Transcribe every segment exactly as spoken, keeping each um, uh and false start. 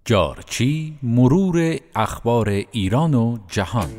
جارچی، مرور اخبار ایران و جهان.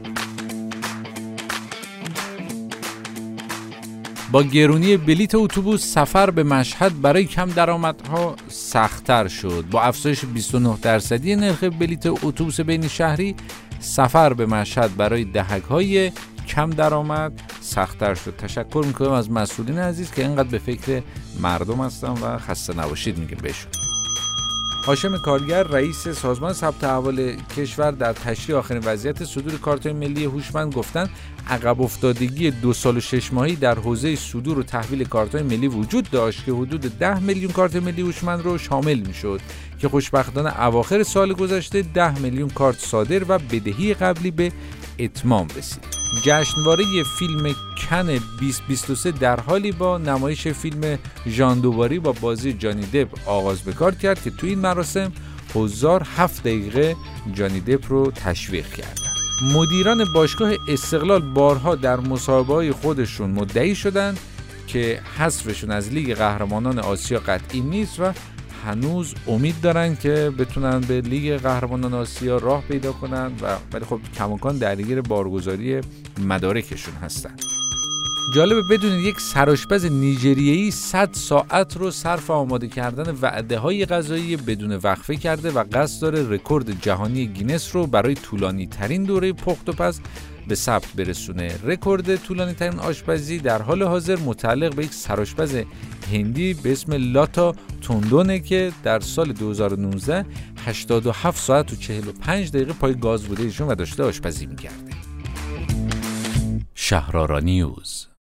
با گرونی بلیت اتوبوس سفر به مشهد برای کم درآمدها سخت‌تر شد. با افزایش بیست و نه درصدی نرخ بلیت اتوبوس بین شهری، سفر به مشهد برای دهک‌های کم درآمد سخت‌تر شد. تشکر می‌کنم از مسئولین عزیز که اینقدر به فکر مردم هستن و خسته نباشید میگیم بهشون. هاشم کارگر، رئیس سازمان ثبت احوال کشور، در تشریح آخرین وضعیت صدور کارت‌های ملی هوشمند گفتند عقب افتادگی دو سال و شش ماهی در حوزه صدور و تحویل کارت‌های ملی وجود داشت که حدود ده میلیون کارت ملی هوشمند رو شامل می‌شد که خوشبختانه اواخر سال گذشته ده میلیون کارت صادر و بدهی قبلی به اتمام رسید. جشنواره فیلم کن بیست بیست و سه در حالی با نمایش فیلم ژان دوباری با بازی جانی دپ آغاز به کار کرد که توی این مراسم حضار هفت دقیقه جانی دپ رو تشویق کردند. مدیران باشگاه استقلال بارها در مصاحبه‌های خودشون مدعی شدند که حذفشون از لیگ قهرمانان آسیا قطعی نیست و هنوز امید دارن که بتونن به لیگ قهرمانان آسیا راه پیدا کنن و ولی خب کماکان درگیر بارگذاری مدارکشون هستن. جالبه بدونید یک سرآشپز نیجریه‌ای صد ساعت رو صرف آماده کردن وعده‌های غذایی بدون وقفه کرده و قصد داره رکورد جهانی گینس رو برای طولانی ترین دوره پخت و پز به ثبت برسونه. رکورد طولانی ترین آشپزی در حال حاضر متعلق به یک سرآشپز هندی به اسم لاتا توندونه که در سال دو هزار و نوزده هشتاد و هفت ساعت و چهل و پنج دقیقه پای گاز بوده ایشون و داشته آشپزی می‌کرده. شهرآرا نیوز.